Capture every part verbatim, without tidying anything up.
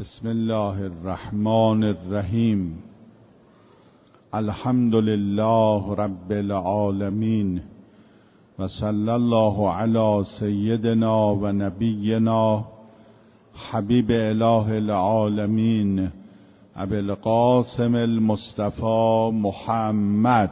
بسم الله الرحمن الرحیم. الحمد لله رب العالمین و صلی الله علی سیدنا و نبینا حبیب اله العالمین ابی القاسم المصطفى محمد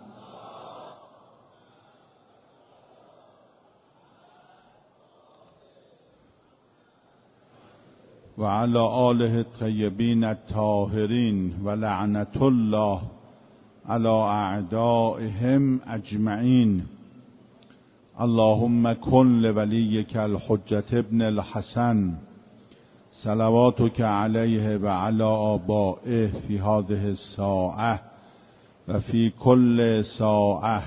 و علی آله الطیبین الطاهرین و لعنت الله علی اعدائهم اجمعین. اللهم کن لولیک الحجة ابن الحسن صلواتک علیه و علی آبائه فی هذه الساعة و فی کل ساعة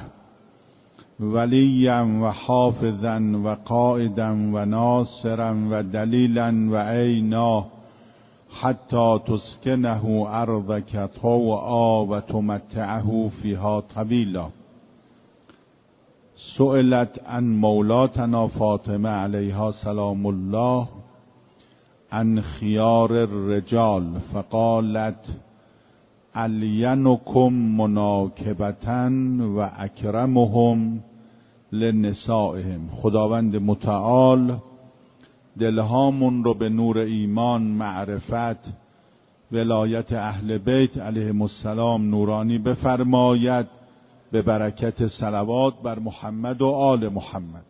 ولیا و حافظا و قائدا و ناصرا و دلیلا و عینا حتی تسکنه ارضک طوعا و تمتعه فیها طویلا. سئلت عن مولاتنا فاطمه علیها سلام الله عن خیار الرجال فقالت الینکم مناکبة و اکرمهم لنسائهم. خداوند متعال دلهامون رو به نور ایمان، معرفت، ولایت اهل بیت علیهم السلام نورانی بفرماید به برکت صلوات بر محمد و آل محمد.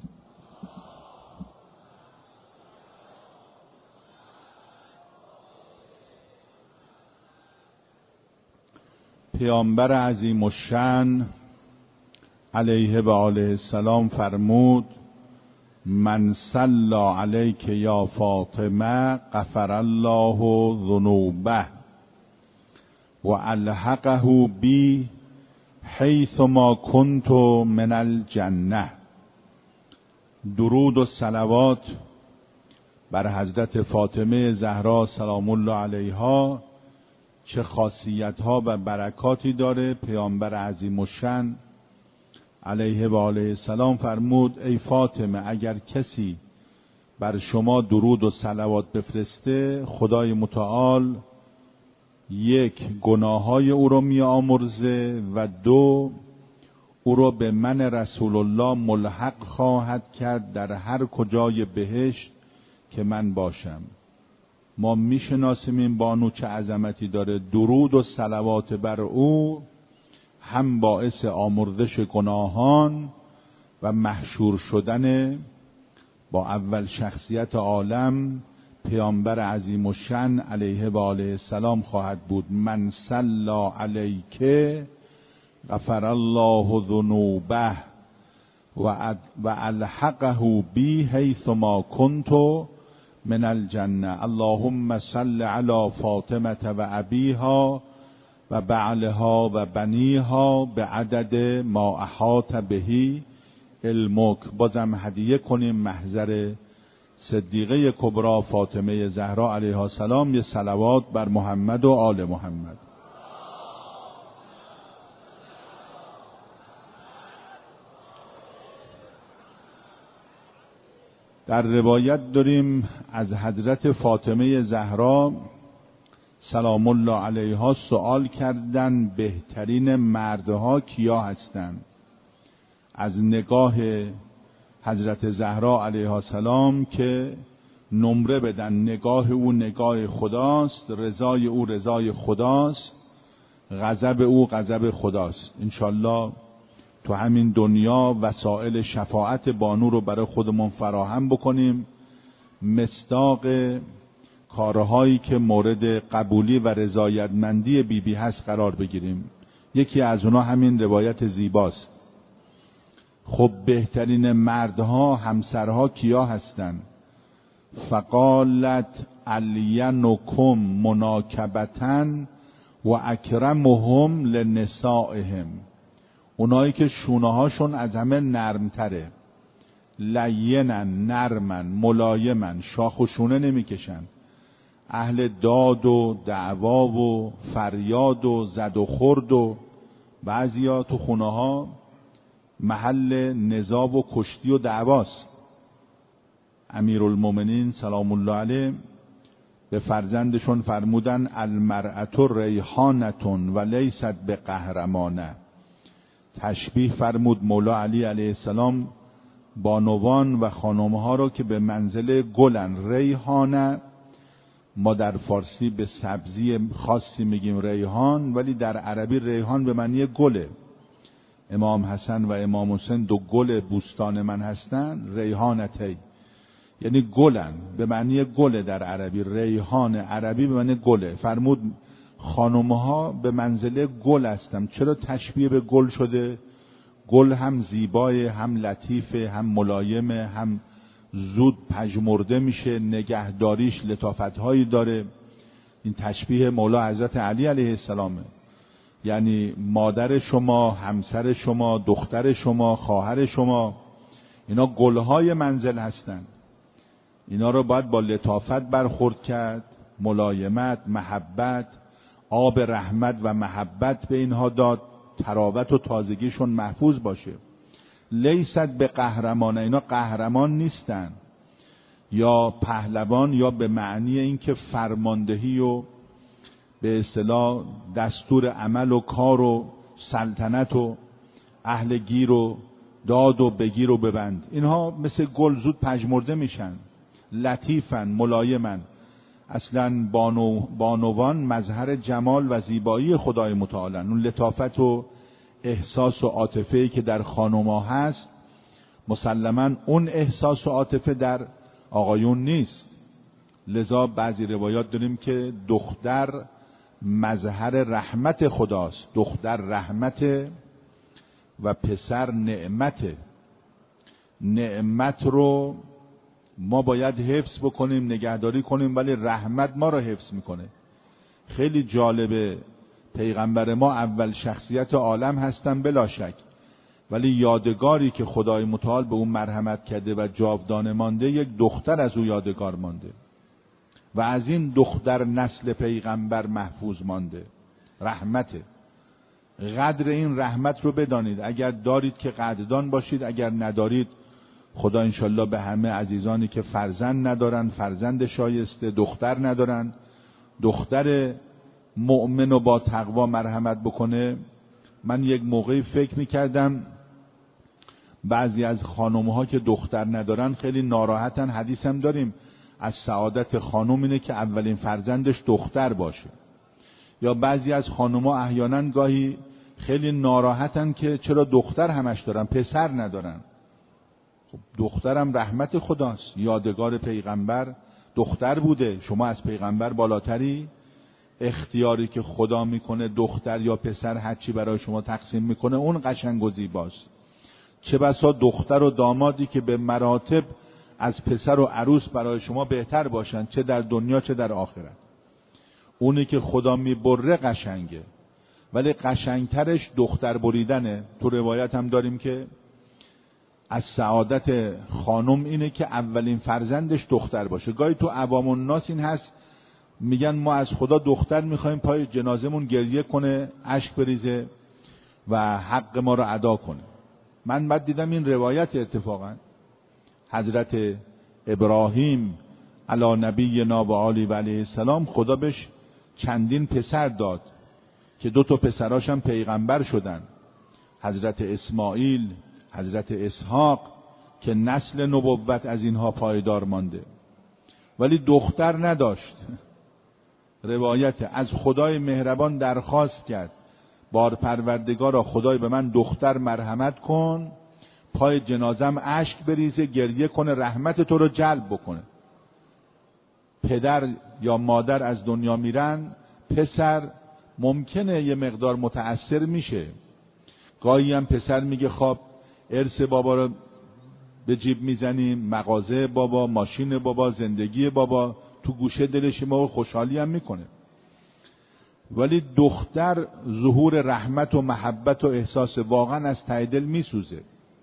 پیامبر عظیم الشأن علیه و آله السلام فرمود من صلی علیک یا فاطمه غفر الله ذنوبه و الحقه بی حیث ما کنت من الجنه. درود و صلوات بر حضرت فاطمه زهرا سلام الله علیها چه خاصیت ها و برکاتی داره. پیامبر عظیم الشأن علیه و آله السلام فرمود ای فاطمه اگر کسی بر شما درود و صلوات بفرسته خدای متعال یک گناههای او رو می آمرزه و دو او رو به من رسول الله ملحق خواهد کرد در هر کجای بهشت که من باشم. ما میشناسیم این بانو چه عظمتی داره. درود و صلوات بر او هم باعث آمرزش گناهان و محشور شدن با اول شخصیت عالم پیامبر عظیم الشأن علیه و آله السلام خواهد بود. من صلی علیک غفر الله ذنوبه و الحقه بی حیث ما کنت من الجنه. اللهم صل علی فاطمه و ابیها و بعلها و بنیها به عدد ما احاط بهی علمک. بازم هدیه کنیم محضر صدیقه کبرا فاطمه زهرا علیها السلام یه صلوات بر محمد و آل محمد. در روایت داریم از حضرت فاطمه زهرا سلام الله علیها سوال کردن بهترین مردها کیا هستند. از نگاه حضرت زهرا علیها السلام که نمره بدن نگاه او نگاه خداست، رضای او رضای خداست، غضب او غضب خداست. انشالله تو همین دنیا وسائل شفاعت بانو رو برای خودمون فراهم بکنیم، مصداق کارهایی که مورد قبولی و رضایتمندی بی بی هست قرار بگیریم. یکی از اونا همین روایت زیباست. خب بهترین مردها همسرها کیا هستند؟ فقالت الینکم مناکبة و اکرمهم لنسائهم. اونایی که شونه هاشون از همه نرمتره، لینن، نرمن، ملایمن، شاخ و شونه نمیکشن، اهل داد و دعوا و فریاد و زد و خورد و بعضیا تو خونه ها محل نزاع و کشتی و دعواست. امیرالمومنین سلام الله علیه به فرزندشون فرمودن المرأة ریحانتون و لیست به قهرمانه. تشبیه فرمود مولا علی علیه السلام بانوان و خانمها رو که به منزله گلن. ریحانه ما در فارسی به سبزی خاصی میگیم ریحان، ولی در عربی ریحان به معنی گله. امام حسن و امام حسین دو گل بوستان من هستن، ریحانتی یعنی گلن، به معنی گله در عربی. ریحان عربی به معنی گله. فرمود خانمها به منزله گل هستن. چرا تشبیه به گل شده؟ گل هم زیبای، هم لطیفه، هم ملایمه، هم زود پژمرده میشه، نگهداریش لطافت‌هایی داره. این تشبیه مولا حضرت علی علیه السلامه. یعنی مادر شما، همسر شما، دختر شما، خواهر شما، اینا گلهای منزل هستند. اینا رو باید با لطافت برخورد کرد، ملایمت، محبت، آب رحمت و محبت به اینها داد، تراوت و تازگیشون محفوظ باشه. لیست به قهرمانه، اینا قهرمان نیستن یا پهلوان، یا به معنی اینکه فرماندهی و به اصطلاح دستور عمل و کار و سلطنت و اهل گیر و داد و بگیر و ببند. اینها مثل گل زود پژمرده میشن، لطیفن، ملایمن. اصلا بانو بانوان مظهر جمال و زیبایی خدای متعال. اون لطافت و احساس و عاطفه‌ای که در خانم‌ها هست، مسلماً اون احساس و عاطفه در آقایون نیست. لذا بعضی روایات داریم که دختر مظهر رحمت خداست، دختر رحمت و پسر نعمت. نعمت رو ما باید حفظ بکنیم، نگهداری کنیم، ولی رحمت ما رو حفظ میکنه. خیلی جالبه، پیغمبر ما اول شخصیت عالم هستن بلا شک، ولی یادگاری که خدای متعال به اون مرحمت کرده و جاودانه مانده، یک دختر از او یادگار مانده و از این دختر نسل پیغمبر محفوظ مانده. رحمته. قدر این رحمت رو بدانید. اگر دارید که قدردان باشید، اگر ندارید خدا انشالله به همه عزیزانی که فرزند ندارن فرزند شایسته، دختر ندارن دختر مؤمن و با تقوا مرحمت بکنه. من یک موقعی فکر میکردم بعضی از خانم‌ها که دختر ندارن خیلی ناراحتن. حدیث هم داریم از سعادت خانم اینه که اولین فرزندش دختر باشه. یا بعضی از خانم‌ها احیانا گاهی خیلی ناراحتن که چرا دختر همش دارن، پسر ندارن. خب دخترم رحمت خداست، یادگار پیغمبر دختر بوده. شما از پیغمبر بالاتری. اختیاری که خدا میکنه دختر یا پسر هرچی برای شما تقسیم میکنه اون قشنگ و زیباست. چه بسا دختر و دامادی که به مراتب از پسر و عروس برای شما بهتر باشن، چه در دنیا چه در آخرت. اونی که خدا میبره قشنگه، ولی قشنگترش دختر بریدنه. تو روایت هم داریم که از سعادت خانم اینه که اولین فرزندش دختر باشه. گاهی تو عوام الناس این هست میگن ما از خدا دختر میخوایم پای جنازمون گریه کنه، اشک بریزه و حق ما رو ادا کنه. من بعد دیدم این روایت اتفاقا حضرت ابراهیم علی نبینا و آله و علیه السلام خدا بهش چندین پسر داد که دو تا پسراش هم پیغمبر شدن، حضرت اسماعیل، حضرت اسحاق، که نسل نبوت از اینها پایدار مانده، ولی دختر نداشت. روایت از خدای مهربان درخواست کرد بار پروردگارا خدای به من دختر مرحمت کن، پای جنازم اشک بریزه، گریه کنه، رحمت تو رو جلب بکنه. پدر یا مادر از دنیا میرن، پسر ممکنه یه مقدار متأثر میشه. گاهی هم پسر میگه خب ارث بابا رو به جیب میزنیم، مغازه بابا، ماشین بابا، زندگی بابا، تو گوشه دلش ما خوشحالی هم میکنه. ولی دختر ظهور رحمت و محبت و احساس واقعا از ته دل میسوزه.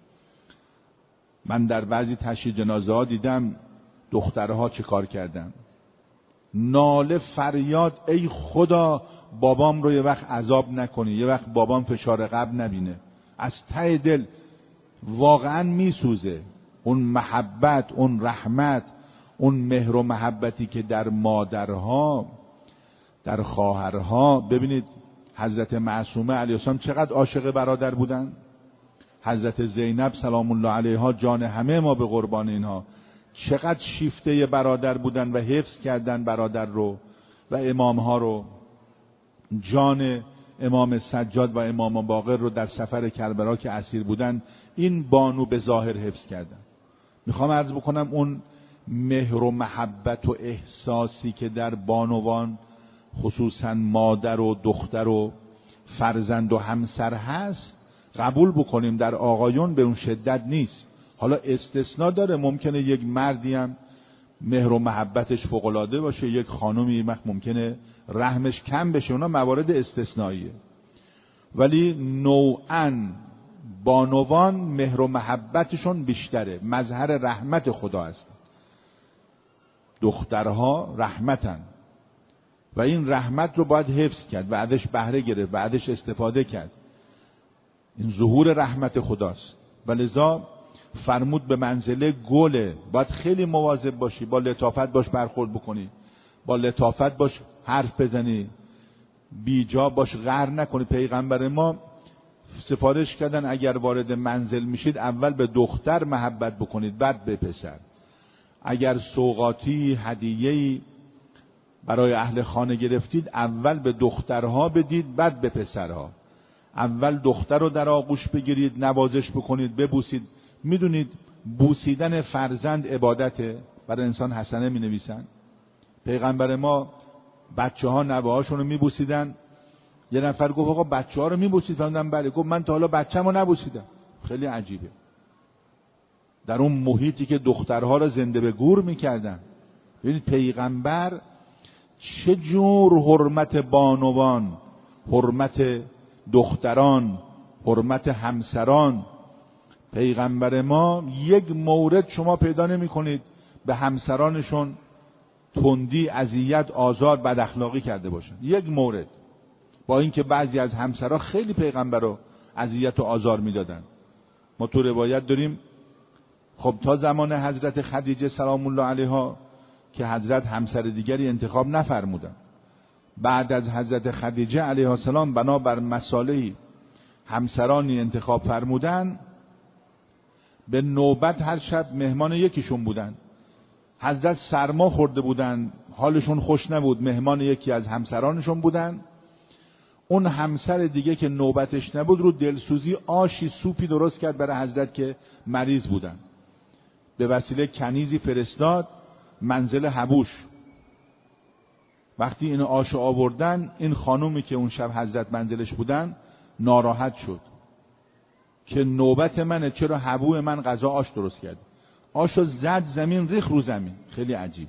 من در بعضی تشییع جنازه ها دیدم دخترها چه کار کردن، ناله فریاد ای خدا بابام رو یه وقت عذاب نکنی، یه وقت بابام فشار قبل نبینه. از ته دل واقعا میسوزه. اون محبت، اون رحمت، اون مهر و محبتی که در مادرها، در خواهرها. ببینید حضرت معصومه علیه السلام چقدر عاشق برادر بودن، حضرت زینب سلام الله علیها جان همه ما به قربان اینها، چقدر شیفته برادر بودن و حفظ کردن برادر رو و امامها رو. جان امام سجاد و امام باقر رو در سفر کربلا که اسیر بودن این بانو به ظاهر حفظ کردن. میخوام عرض بکنم اون مهر و محبت و احساسی که در بانوان خصوصا مادر و دختر و فرزند و همسر هست قبول بکنیم، در آقایون به اون شدت نیست. حالا استثناء داره، ممکنه یک مردی هم مهر و محبتش فوق‌العاده باشه، یک خانومی ممکنه رحمش کم بشه، اونا موارد استثنائیه. ولی نوعاً بانوان مهر و محبتشون بیشتره، مظهر رحمت خدا است. دخترها رحمتن و این رحمت رو باید حفظ کرد و ازش بهره گرفت و ازش استفاده کرد. این ظهور رحمت خداست و لذا فرمود به منزله گله، باید خیلی مواظب باشی، با لطافت باش برخورد بکنی، با لطافت باش حرف بزنی، بیجا باش غر نکنی. پیغمبر ما سفارش کردن اگر وارد منزل میشید اول به دختر محبت بکنید بعد به پسر. اگر سوغاتی هدیه‌ای برای اهل خانه گرفتید اول به دخترها بدید بعد به پسرها. اول دختر رو در آغوش بگیرید، نوازش بکنید، ببوسید. میدونید بوسیدن فرزند عبادته، برای انسان حسنه می نویسن. پیغمبر ما بچه ها نوه هاشون رو می بوسیدن. یه نفر گفت آقا بچه ها رو می بوسید؟ فهمیدم بله. گفت من تا حالا بچه‌مو نبوسیدم. خیلی عجیبه. در اون محیطی که دخترها رو زنده به گور می کردن. ببینید پیغمبر چه جور حرمت بانوان، حرمت دختران، حرمت همسران. پیغمبر ما یک مورد شما پیدا نمی کنید به همسرانشون تندی، اذیت، آزار، بد اخلاقی کرده باشن. یک مورد. با اینکه بعضی از همسرها خیلی پیغمبر رو اذیت و آزار میدادن. ما تو روایت داریم خب تا زمان حضرت خدیجه سلام الله علیها که حضرت همسر دیگری انتخاب نفرمودن، بعد از حضرت خدیجه علیها السلام بنابر مصالحی همسرانی انتخاب فرمودن، به نوبت هر شب مهمان یکیشون بودن. حضرت سرما خورده بودن، حالشون خوش نبود، مهمان یکی از همسرانشون بودن. اون همسر دیگه که نوبتش نبود رو دلسوزی آشی سوپی درست کرد برای حضرت که مریض بودن. به وسیله کنیزی فرستاد منزل حبوش. وقتی این آش آوردن، این خانومی که اون شب حضرت منزلش بودن ناراحت شد که نوبت منه، چرا حبو من غذا آش درست کرد؟ آشو زد زمین، ریخ رو زمین. خیلی عجیبه.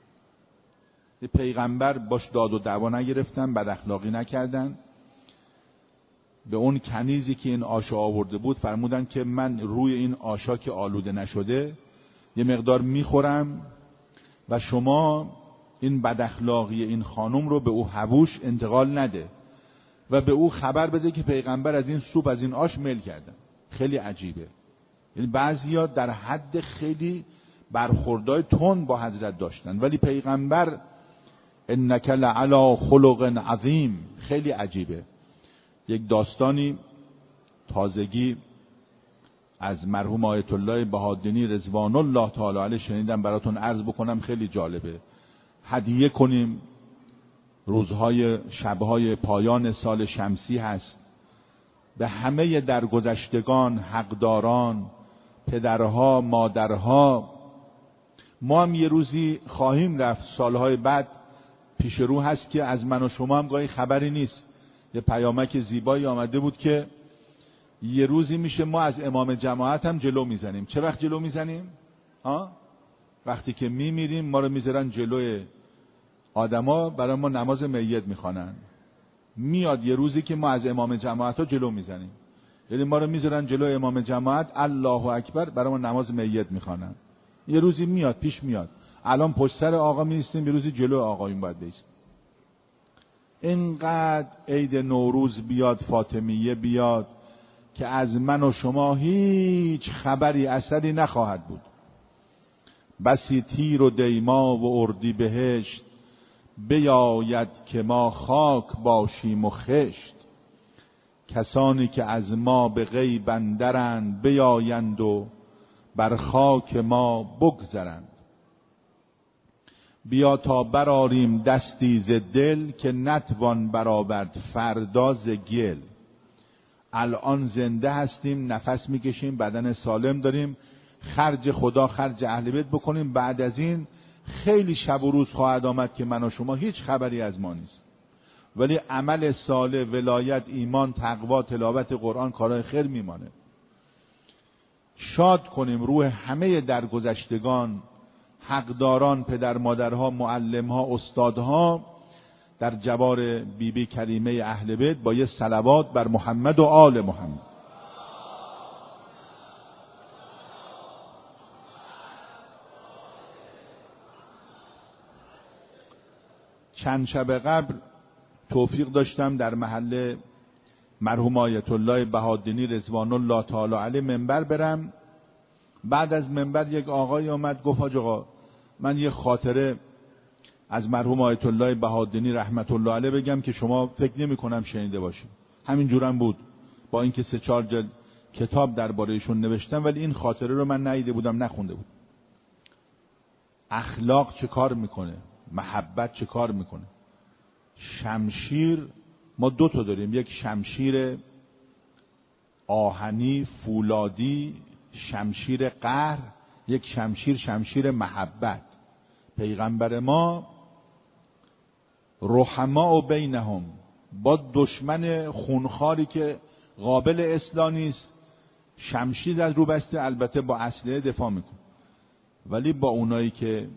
پیغمبر باش داد و دعوا نگرفتن، بد اخلاقی نکردن. به اون کنیزی که این آشو آورده بود فرمودن که من روی این آشا که آلوده نشده یه مقدار میخورم و شما این بد اخلاقی این خانم رو به او حبوش انتقال نده و به او خبر بده که پیغمبر از این سوپ، از این آش میل کردن. خیلی عجیبه. یعنی بعضیا در حد خیلی برخوردای تند با حضرت داشتن، ولی پیغمبر انک لعلی خلق عظیم. خیلی عجیبه. یک داستانی تازگی از مرحوم آیت الله بهادینی رضوان الله تعالی علیه شنیدم، براتون عرض بکنم. خیلی جالبه. هدیه کنیم. روزهای شبهای پایان سال شمسی هست. به همه درگذشتگان، حقداران، پدرها، مادرها. ما هم یه روزی خواهیم رفت سالهای بعد، پیش رو هست که از من و شما هم گاهی خبری نیست. یه پیامک زیبایی آمده بود که یه روزی میشه ما از امام جماعت هم جلو میزنیم. چه وقت جلو میزنیم؟ ها؟ وقتی که میمیریم ما رو میذارن جلوی آدما، برای ما نماز میت میخوانن. میاد یه روزی که ما از امام جماعت ها جلو میزنیم، یعنی ما رو میذارن جلو امام جماعت، الله اکبر، برای ما نماز میت میخوانن. یه روزی میاد، پیش میاد. الان پشت سر آقا میستیم، یه روزی جلو آقایون باید بیستیم. اینقدر عید نوروز بیاد، فاطمیه بیاد، که از من و شما هیچ خبری اثری نخواهد بود. بسی تیر و دیما و اردی بهشت، بیاید که ما خاک باشیم و خشت. کسانی که از ما به غیب اندرند، بیایند و بر خاک ما بگذرند. بیا تا براریم دستی ز دل، که نتوان برآورد فردا ز گل. الان زنده هستیم، نفس میکشیم، بدن سالم داریم، خرج خدا خرج اهل بیت بکنیم. بعد از این خیلی شب و روز خواهد آمد که من و شما هیچ خبری از ما نیست، ولی عمل صالح، ولایت، ایمان، تقوا، تلاوت قرآن، کارهای خیر میمانه. شاد کنیم روح همه درگذشتگان، حقداران، پدر مادرها، معلمها، استادها، در جوار بیبی بی کریمه اهل بیت با یه صلوات بر محمد و آل محمد. چند شب قبل توفیق داشتم در محل مرحوم آیت الله بهادینی رضوان الله تعالی علیه منبر برم. بعد از منبر یک آقای آمد گفت حاج آقا من یه خاطره از مرحوم آیت الله بهادینی رحمت الله علیه بگم که شما فکر نمی کنم شنیده باشید. همین جورم بود، با اینکه سه چهار جلد کتاب درباره ایشون نوشتم، ولی این خاطره رو من ندیده بودم، نخونده بود. اخلاق چه کار میکنه، محبت چه کار میکنه. شمشیر ما دو تا داریم، یک شمشیر آهنی فولادی، شمشیر قهر، یک شمشیر شمشیر محبت. پیغمبر ما رحما و بینهم، با دشمن خونخواری که قابل اصلاح نیست شمشیر از رو بسته، البته با اسلحه دفاع میکنه، ولی با اونایی که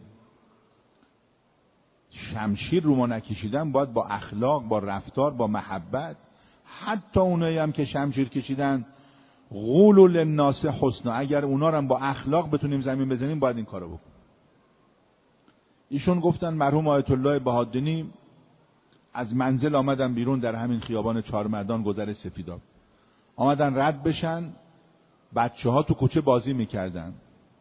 شمشیر رو ما نکشیدن باید با اخلاق، با رفتار، با محبت. حتی اونایی هم که شمشیر کشیدن قولوا للناس حسنا، اگر اونا رو هم با اخلاق بتونیم زمین بزنیم باید این کارو بکنیم. ایشون گفتن مرحوم آیت الله بهادینی از منزل آمدن بیرون، در همین خیابان چهارمردان گذر سفیداب آمدن رد بشن، بچه ها تو کوچه بازی میکردن،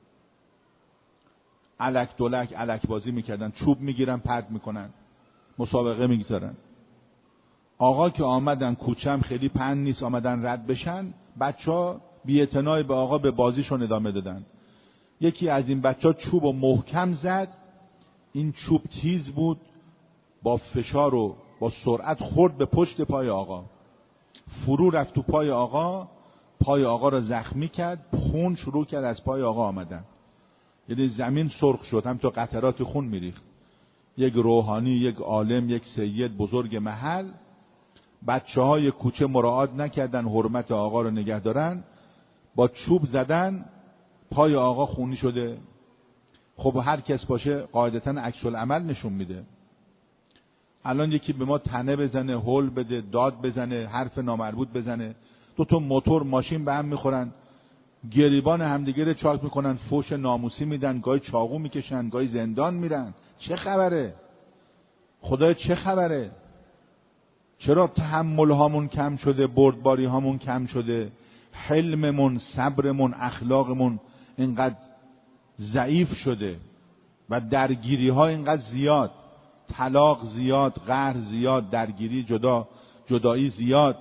الک دولک الک بازی میکردن، چوب میگیرن پرت میکنن، مسابقه میگذارن. آقا که آمدن، کوچه هم خیلی پهن نیست، آمدن رد بشن، بچه ها بی اعتنای به آقا به بازیشون ادامه دادن. یکی از این بچه ها چوب و محکم زد، این چوب تیز بود، با فشار و با سرعت خورد به پشت پای آقا، فرو رفت تو پای آقا، پای آقا را زخمی کرد، خون شروع کرد از پای آقا آمدن، یعنی زمین سرخ شد، هم تو قطرات خون میریخت. یک روحانی، یک عالم، یک سید بزرگ محل، بچه های کوچه مراعات نکردن حرمت آقا رو نگه دارن، با چوب زدن، پای آقا خونی شده. خب هر کس باشه قاعدتا عکس العمل نشون میده. الان یکی به ما تنه بزنه، هول بده، داد بزنه، حرف نامربوط بزنه، دو تا موتور ماشین به هم میخورن، گریبان همدیگه رو چاک میکنن، فوش ناموسی میدن، گاهی چاقو میکشن، گاهی زندان میرن. چه خبره؟ خدای چه خبره؟ چرا تحمل هامون کم شده، بردباری هامون کم شده، حلممون، صبرمون، اخلاقمون اینقدر ضعیف شده و درگیری ها اینقدر زیاد، طلاق زیاد، قهر زیاد، درگیری، جدا جدایی زیاد.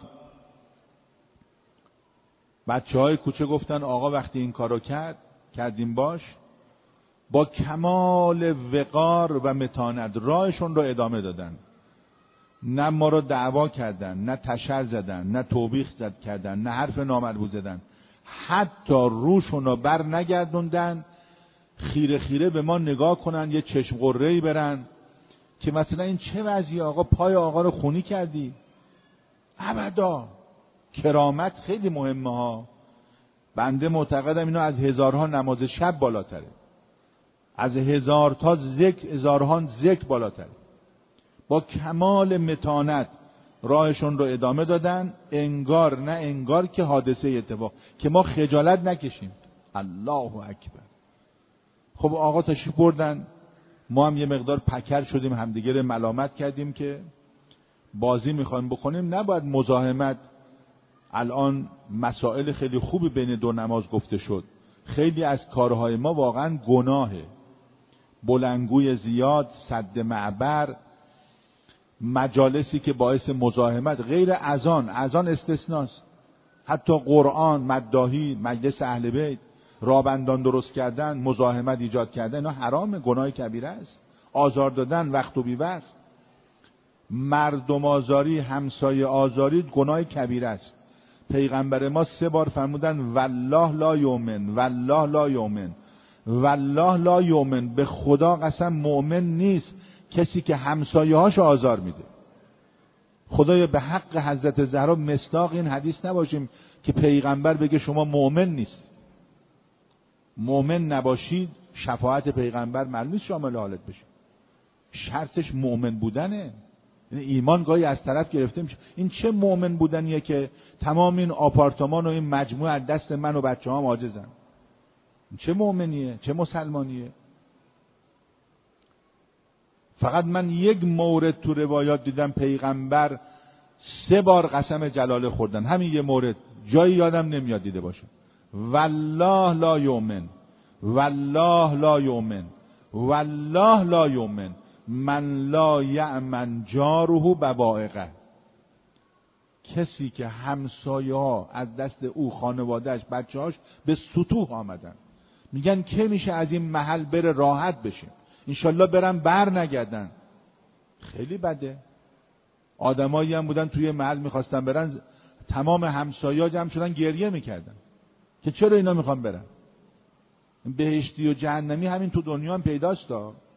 بچه های کوچه گفتن آقا وقتی این کارو کرد کردیم باش، با کمال وقار و متانت راهشون رو ادامه دادن. نه ما رو دعوا کردن، نه تشر زدن، نه توبیخ زد کردن، نه حرف نامربوط زدن، حتی روشون رو بر نگردوندن خیره خیره به ما نگاه کنن، یه چشم قره‌ای برن که مثلا این چه وضعی آقا، پای آقا رو خونی کردی. ابدا. کرامت خیلی مهمه ها. بنده معتقدم اینا از هزارها نماز شب بالاتره، از هزار تا ذکر، هزارها ذکر بالاتره. با کمال متانت راهشون رو ادامه دادن، انگار نه انگار که حادثه اتفاق، که ما خجالت نکشیم. الله اکبر. خب آقا تشریف بردن، ما هم یه مقدار پکر شدیم، همدیگه رو ملامت کردیم که بازی میخوایم بکنیم، نباید مزاحمت. الان مسائل خیلی خوبی بین دو نماز گفته شد. خیلی از کارهای ما واقعا گناهه، بلندگوی زیاد، سد معبر، مجالسی که باعث مزاحمت، غیر اذان، اذان استثناست. حتی قرآن، مداحی، مجلس اهل بیت، رابندان درست کردن، مزاحمت ایجاد کردن، اینا حرامه، گناه کبیره است. آزار دادن وقت و بی وقت، مردم آزاری، همسایه آزاری گناه کبیره است. پیغمبر ما سه بار فرمودن والله لا یؤمن، والله لا یؤمن، والله لا یؤمن. به خدا قسم مؤمن نیست کسی که همسایه هاش آزار میده. خدایا به حق حضرت زهرا مصداق این حدیث نباشیم که پیغمبر بگه شما مؤمن نیست. مؤمن نباشید شفاعت پیغمبر معلوم نیست شامل حالت بشه. شرطش مؤمن بودنه. یعنی ایمان گاهی از طرف گرفته میشه. این چه مؤمن بودنیه که تمام این آپارتمان و این مجموعه از دست من و بچه‌هام عاجزن؟ چه مؤمنیه؟ چه مسلمانیه؟ فقط من یک مورد تو روایات دیدم پیغمبر سه بار قسم جلاله خوردن، همین یه مورد، جایی یادم نمیاد دیده باشم. والله لا یؤمن، والله لا یؤمن، والله لا یؤمن من لا یأمن جاره بوائقه. کسی که همسایه ها از دست او، خانوادهش، بچه‌هاش به سطوح آمدن، میگن که میشه از این محل بره راحت بشه، انشالله برم بر نگردن. خیلی بده. آدمایی هم بودن توی محل میخواستن برن، تمام همسایه‌ها جمع شدن گریه میکردن که چرا اینا میخوان برن. بهشتی و جهنمی همین تو دنیا هم پیداست.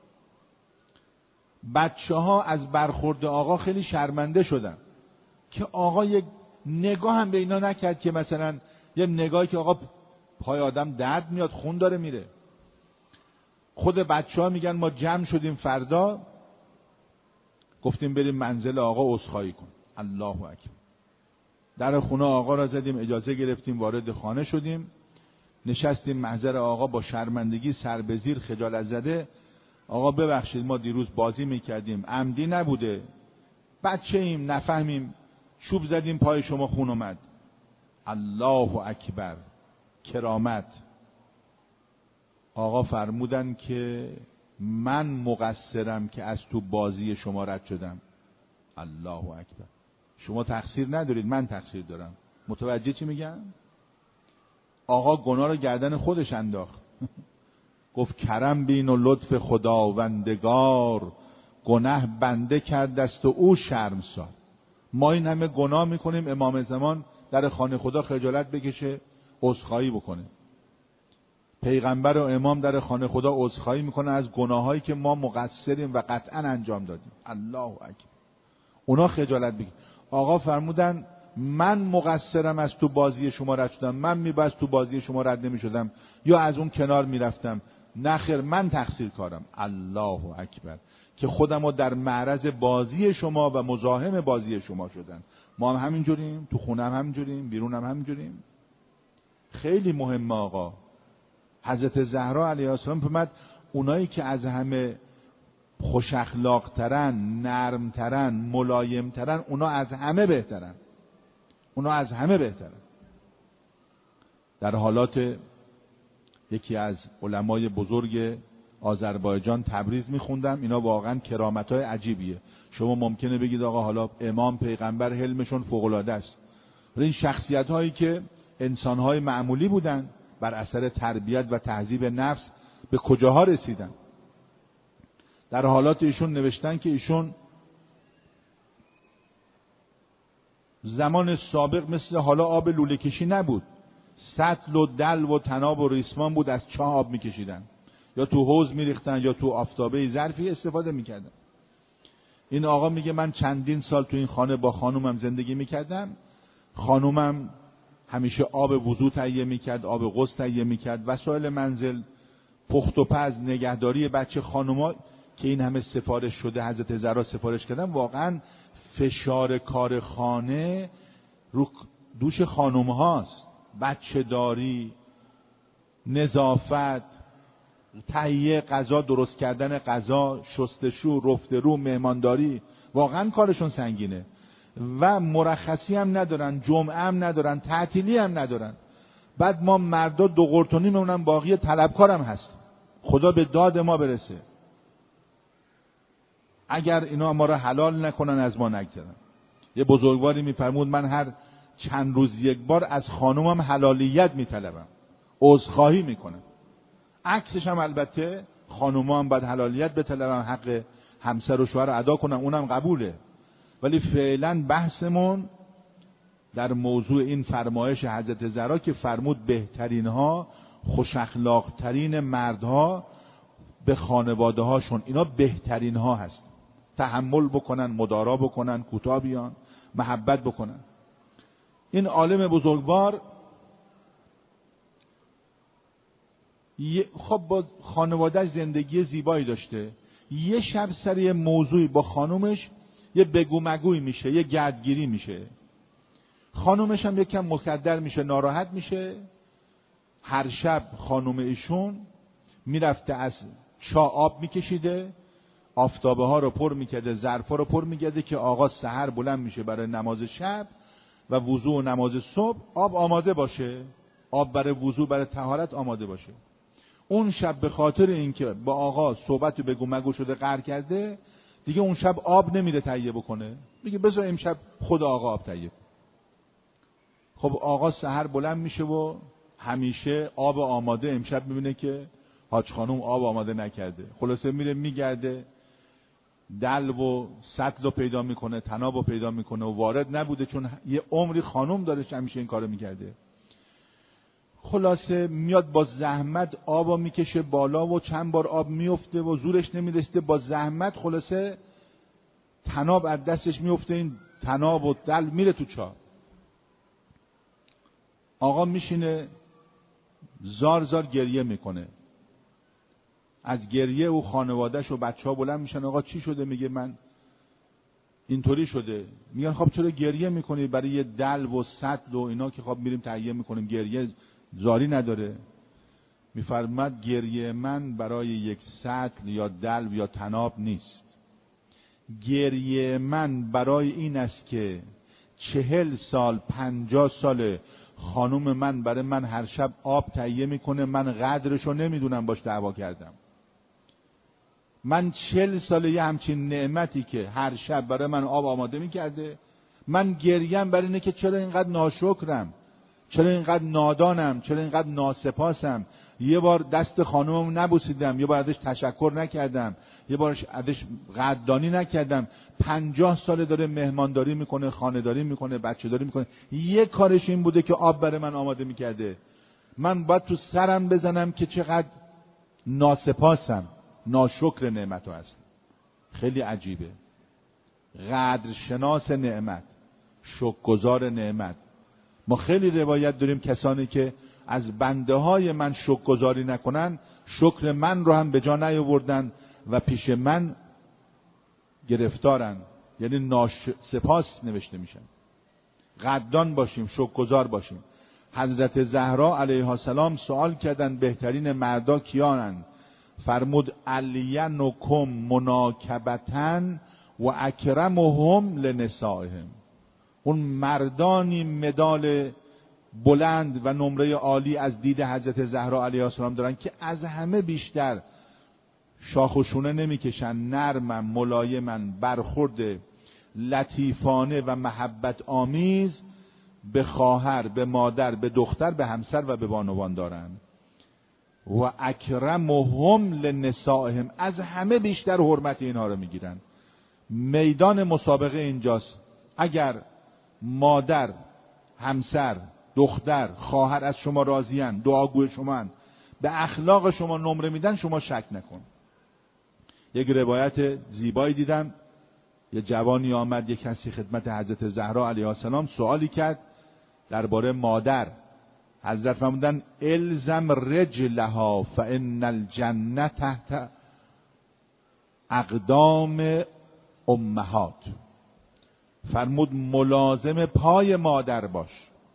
بچه ها از برخورد آقا خیلی شرمنده شدن که آقا یک نگاه هم به اینا نکرد، که مثلا یه نگاهی که آقا پای آدم درد میاد، خون داره میره. خود بچه ها میگن ما جمع شدیم فردا، گفتیم بریم منزل آقا عذرخواهی کن. الله اکبر. در خونه آقا را زدیم، اجازه گرفتیم، وارد خانه شدیم، نشستیم محضر آقا با شرمندگی، سر به زیر، خجالت زده. آقا ببخشید ما دیروز بازی میکردیم، عمدی نبوده، بچه ایم، نفهمیم، چوب زدیم پای شما خون اومد. الله اکبر. کرامت. آقا فرمودن که من مقصرم که از تو بازی شما رد شدم. الله اکبر. شما تقصیر ندارید، من تقصیر دارم. متوجه چی میگم؟ آقا گناه رو گردن خودش انداخت. گفت کرم بین و لطف خداوندگار، گناه بنده کرد است و او شرمسار. ما این همه گناه میکنیم، امام زمان در خانه خدا خجالت بکشه، عذرخواهی بکنه. پیغمبر و امام در خانه خدا عذرخواهی میکنه از گناهایی که ما مقصریم و قطعا انجام دادیم. الله اکبر. اونا خجالت بکشه. آقا فرمودن من مقصرم از تو بازی شما رد شدم، من میباید تو بازی شما رد نمیشدم یا از اون کنار میرفتم. نخیر، من تقصیر کارم. الله اکبر. که خودم رو در معرض بازی شما و مزاحم بازی شما شدن. ما هم همینجوریم، تو خونه هم همینجوریم، بیرون هم همینجوریم. خیلی مهمه آقا. حضرت زهرا علیها السلام فرمود اونایی که از همه خوش اخلاق ترن، نرم ترن، ملایم ترن، اونا از همه بهترن. اونا از همه بهترن. در حالات یکی از علمای بزرگ آذربایجان تبریز میخوندم، اینا واقعا کرامت‌های عجیبیه. شما ممکنه بگید آقا حالا امام، پیغمبر حلمشون فوق‌العاده است، ولی این شخصیت‌هایی که انسان‌های معمولی بودن بر اثر تربیت و تهذیب نفس به کجاها رسیدن. در حالات ایشون نوشتن که ایشون زمان سابق مثل حالا آب لوله کشی نبود، سطل و دلو و تناب و ریسمان بود، از چاه آب میکشیدن یا تو حوض میریختن یا تو آفتابه ظرفی استفاده میکردن. این آقا میگه من چندین سال تو این خانه با خانومم زندگی میکردم، خانومم همیشه آب وضو تهیه میکرد، آب غسل تهیه میکرد، وسایل منزل، پخت و پز، نگهداری بچه. خانوما که این همه سفارش شده، حضرت زهرا سفارش کردن، واقعا فشار کار خانه رو دوش خانوم هاست. بچه داری، نظافت، تهیه غذا، درست کردن غذا، شستشو، رفته رو، مهمانداری، واقعا کارشون سنگینه و مرخصی هم ندارن، جمعه هم ندارن، تعطیلی هم ندارن. بعد ما مردا دو قرتونی میمونن، باقی طلبکارم هست. خدا به داد ما برسه. اگر اینا ما را حلال نکنن از ما نگذرن. یه بزرگواری میفرمود من هر چند روز یک بار از خانومم حلالیت میطلبم، عذرخواهی میکنم. عکسش هم البته خانوما هم باید حلالیت بطلبن، حق همسر و شوهر ادا کنن، اونم قبوله. ولی فعلا بحثمون در موضوع این فرمایش حضرت زهرا که فرمود بهترین ها، خوش اخلاق ترین مردها به خانواده هاشون، اینا بهترین ها هست. تحمل بکنن، مدارا بکنن، کوتاه بیان، محبت بکنن. این عالم بزرگوار خب با خانواده‌اش زندگی زیبایی داشته. یه شب سر یه موضوعی با خانومش یه بگو مگوی میشه، یه گردگیری میشه. خانومش هم یکم مکدر میشه، ناراحت میشه. هر شب خانوم ایشون میرفته از چاه آب میکشیده، آفتابه ها رو پر میکرده، ظرفا رو پر میکرده که آقا سحر بلند میشه برای نماز شب و وضو و نماز صبح آب آماده باشه، آب برای وضو برای طهارت آماده باشه. اون شب به خاطر اینکه با آقا صحبت بگو مگو شده قهر کرده، دیگه اون شب آب نمیره تهیه بکنه، میگه بذار امشب خود آقا آب تهیه. خب آقا سحر بلند میشه و همیشه آب آماده، امشب میبینه که حاج خانوم آب آماده نکرده. خلاصه میره میگرده، دلو و سطل رو پیدا میکنه، طناب رو پیدا میکنه و وارد نبوده، چون یه عمری خانوم داره همیشه این کارو میکرده. خلاصه میاد با زحمت آبو میکشه بالا و چند بار آب میفته و زورش نمیرسه، با زحمت خلاصه طناب از دستش میفته، این طناب و دلو میره تو چاه. آقا میشینه زار زار گریه میکنه. از گریه او خانواده‌اش و بچه‌ها بلند میشن، آقا چی شده؟ میگه من اینطوری شده. میگن خب چرا گریه میکنی؟ برای یه دلو و سطل و اینا که خب میریم تهیه میکنیم، گریه زاری نداره. میفرماد گریه من برای یک سطل یا دلو یا طناب نیست. گریه من برای این است که چهل سال پنجاه سال خانوم من برای من هر شب آب تهیه میکنه، من قدرشو نمیدونم، باش دعوا کردم. من چهل ساله یه همچین نعمتی که هر شب برای من آب آماده میکرده، من گریم برای اینه که چرا اینقدر ناشکرم، چرا اینقدر نادانم، چرا اینقدر ناسپاسم. یه بار دست خانومم نبوسیدم، یه بار ازش تشکر نکردم، یه بار ازش قدردانی نکردم. پنجاه ساله داره مهمانداری میکنه، خانه‌داری میکنه، بچه‌داری میکنه، یه کارش این بوده که آب برای من آماده میکرده. من باید تو سرم بزنم که چقدر ناسپاسم، ناشکر نعمت هست. خیلی عجیبه. قدر شناس نعمت، شکرگزار نعمت. ما خیلی روایت داریم کسانی که از بنده های من شکرگزاری نکنن، شکر من رو هم به جا نیاوردن و پیش من گرفتارن، یعنی ناسپاس نوشته میشن. قدردان باشیم، شکرگزار باشیم. حضرت زهرا علیها السلام سوال کردن بهترین مردا کیانند؟ فرمود الینکم مناکبتن و اکرمهم لنسائهم. اون مردانی مدال بلند و نمره عالی از دید حضرت زهرا علیها السلام دارن که از همه بیشتر شاخ و شونه نمیکشن، نرمن، ملایمن، برخورد لطیفانه و محبت آمیز به خواهر، به مادر، به دختر، به همسر و به بانوان دارن. و اکرمهم لنسائهم، از همه بیشتر حرمت اینها رو میگیرن. میدان مسابقه اینجاست. اگر مادر، همسر، دختر، خواهر از شما راضیان، دعاگوی شما، به اخلاق شما نمره میدن، شما شک نکن. یک روایت زیبایی دیدم، یه جوانی آمد، یک کسی خدمت حضرت زهرا علیها السلام سوالی کرد درباره مادر. حضرت فرمودن الزم رجلها فان الجنه تحت اقدام امهات. فرمود ملازم پای مادر باش،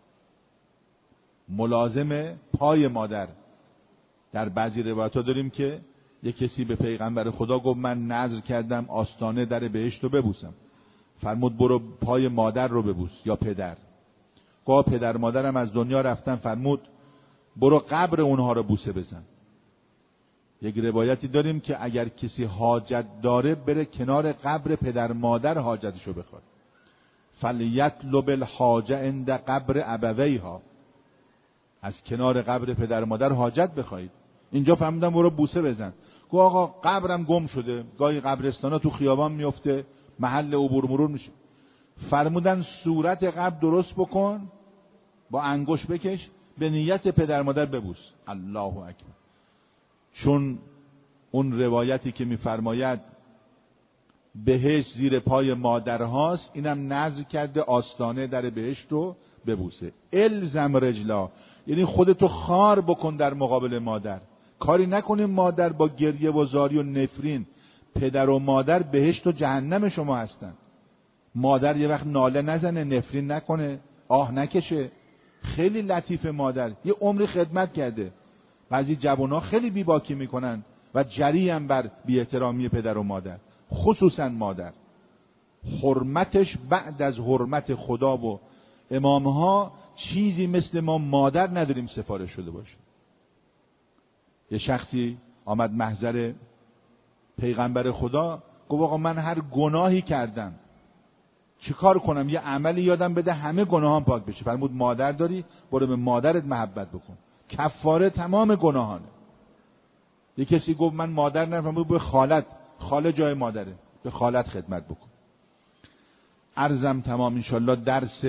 ملازم پای مادر. در بعضی روایت‌ها داریم که یک کسی به پیغمبر خدا گفت من نذر کردم آستانه در بهشت رو ببوسم. فرمود برو پای مادر رو ببوس یا پدر. گفت پدر مادرم از دنیا رفتن. فرمود برو قبر اونها رو بوسه بزن. یک روایتی داریم که اگر کسی حاجت داره بره کنار قبر پدر مادر حاجتشو بخواد. فلیطلب الحاجه عند قبر ابویها، از کنار قبر پدر مادر حاجت بخواید. اینجا فهمیدم برو بوسه بزن. گفت آقا قبرم گم شده، گاهی قبرستانا تو خیابان میفته، محل عبور مرور میشه. فرمودن صورت قبر درست بکن، با انگشت بکش، به نیت پدر مادر ببوس. الله اکبر. چون اون روایتی که میفرماید بهشت زیر پای مادر هاست، اینم نذر کرده آستانه در بهشت رو ببوسه. الزم رجلا، یعنی خودتو خار بکن در مقابل مادر. کاری نکنیم مادر با گریه و زاری و نفرین. پدر و مادر بهشت و جهنم شما هستن. مادر یه وقت ناله نزنه، نفرین نکنه، آه نکشه. خیلی لطیف مادر، یه عمری خدمت کرده. بعضی جوونا خیلی بیباکی میکنن و جری هم بر بی احترامی پدر و مادر، خصوصا مادر. حرمتش بعد از حرمت خدا و امامها چیزی مثل ما مادر نداریم سفارش شده باشه. یه شخصی آمد محضر پیغمبر خدا، گفت آقا من هر گناهی کردم، چیکار کنم؟ یه عملی یادم بده همه گناهام پاک بشه. فرمود مادر داری، برو به مادرت محبت بکن، کفاره تمام گناهانه. یه کسی گفت من مادر ندارم، فرمود به خالت، خاله جای مادره، به خالت خدمت بکن. عرضم تمام. انشالله درس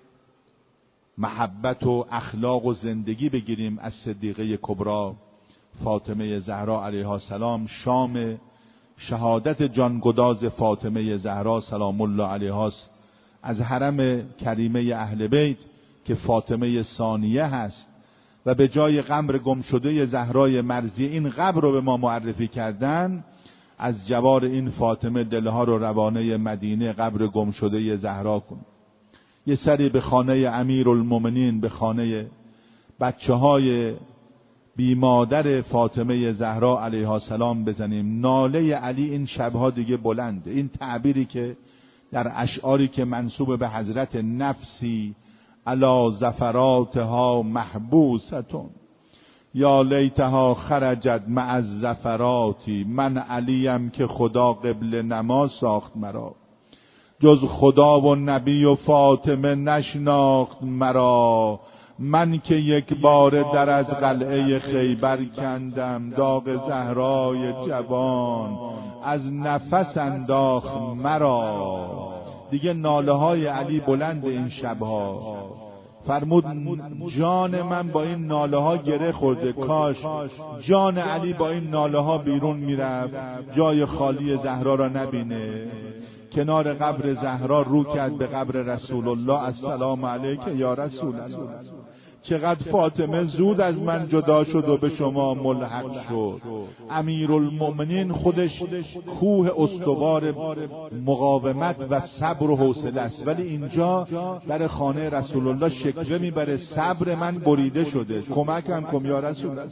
محبت و اخلاق و زندگی بگیریم از صدیقه کبری فاطمه زهرا علیها السلام. شام شهادت جانگداز فاطمه زهرا سلام الله علیها است، از حرم کریمه اهل بیت که فاطمه ثانیه هست و به جای قبر گمشده زهرای مرضی این قبر رو به ما معرفی کردن. از جوار این فاطمه دلها رو روانه مدینه قبر گمشده زهرا کن. یه سری به خانه امیرالمومنین، به خانه بچه های بی مادر فاطمه زهرا علیها السلام بزنیم. ناله علی این شبها دیگه بلنده. این تعبیری که در اشعاری که منسوب به حضرت نفسی علی زفراتها محبوستون یا لیتها خرجت مع الزفراتی، من علیم که خدا قبل نماز ساخت مرا، جز خدا و نبی و فاطمه نشناخت مرا. من که یک بار در از قلعه خیبر کندم، داغ زهرای جوان از نفس انداخت مرا. دیگه ناله های علی بلند این شبها. فرمود جان من با این ناله ها گره خورده، کاش جان علی با این ناله ها بیرون میرفت، جای خالی زهرا را نبینه. کنار قبر زهرا رو کرد به قبر رسول الله. السلام علیک یا رسول الله. چقدر فاطمه زود از من جدا شد و به شما ملحق شد. امیرالمومنین خودش کوه استوار مقاومت و صبر و حوصله است، ولی اینجا در خانه رسول الله شکوه میبره، صبر من بریده شده، کمکم کن یا رسول الله.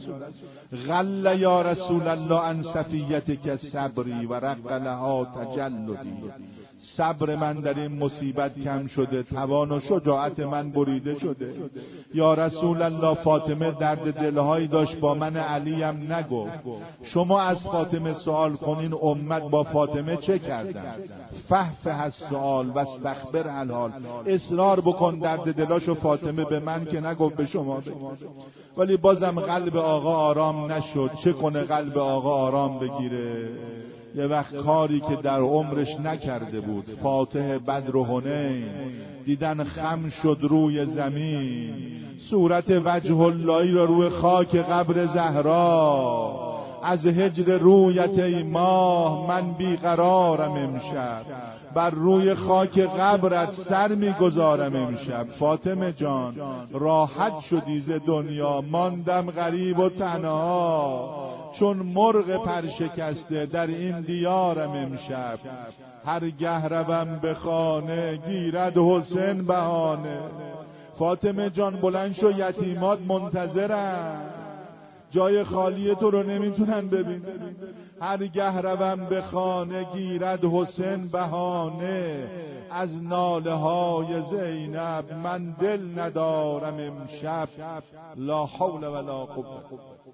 غل یا رسول الله عن صفیتک صبری و رق لها تجلدی. صبر من در این مصیبت کم شده، توان و شجاعت من بریده شده. یا رسول الله فاطمه درد دلهایی داشت با من علیم نگفت. شما از فاطمه سوال کنین امت با فاطمه چه کردن. فحفه از سوال و استخبر الحال، اصرار بکن درد دلاشو فاطمه به من که نگفت به شما بگید. ولی بازم قلب آقا آرام نشد. چه کنه قلب آقا آرام بگیره؟ یه وقت کاری که در عمرش نکرده بود. فاتح بدر و حنین دیدن خم شد روی زمین، صورت وجه اللهی را روی خاک قبر زهرا. از هجر رویت ای ماه من بیقرارم امشب، بر روی خاک قبرت سر میگذارم امشب. فاطمه جان راحت شدی ز دنیا، ماندم غریب و تنها، چون مرغ پرشکسته در این دیارم امشب. هر گه روم به خانه گیرد حسین بهانه. فاطمه جان بلند شو، یتیمات منتظرن، جای خالی تو رو نمیتونن ببینن. هر گه روم به خانه گیرد حسین بهانه، از ناله های زینب من دل ندارم امشب. لا حول ولا قوة.